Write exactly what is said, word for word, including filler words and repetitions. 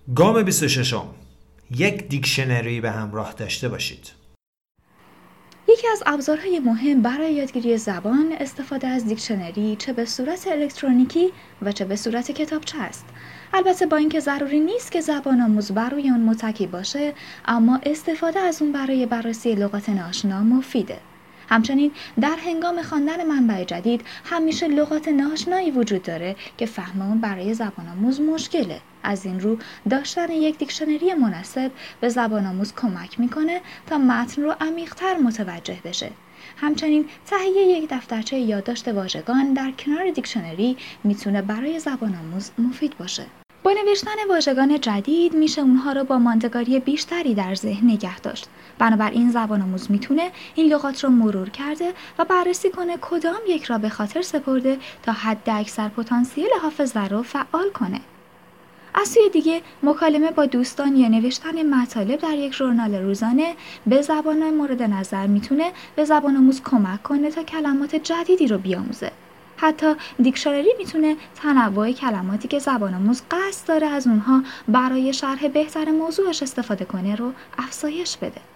گام بیست و شش. یک دیکشنری به همراه داشته باشید. یکی از ابزارهای مهم برای یادگیری زبان استفاده از دیکشنری چه به صورت الکترونیکی و چه به صورت کتابچه است. البته با اینکه ضروری نیست که زبان آموز بر روی آن متکی باشه، اما استفاده از اون برای بررسی لغات ناآشنا مفیده. همچنین در هنگام خواندن منبع جدید همیشه لغات ناآشنایی وجود داره که فهم اون برای زبان آموز مشکله. از این رو داشتن یک دیکشنری مناسب به زبان آموز کمک میکنه تا متن رو عمیق‌تر متوجه بشه. همچنین تهیه یک دفترچه یادداشت واژگان در کنار دیکشنری میتونه برای زبان آموز مفید باشه. با نوشتن واژگان جدید میشه اونها رو با ماندگاری بیشتری در ذهن نگه داشت. بنابراین زبان آموز میتونه این لغات رو مرور کرده و بررسی کنه کدام یک را به خاطر سپرده تا حد اکثر پتانسیل حافظه رو فعال کنه. از سوی دیگه مکالمه با دوستان یا نوشتن مطالب در یک ژورنال روزانه به زبان مورد نظر میتونه به زبان آموز کمک کنه تا کلمات جدیدی رو بیاموزه. حتی دیکشنری میتونه تنوع کلماتی که زبان آموز قصد داره از اونها برای شرح بهتر موضوعش استفاده کنه رو افزایش بده.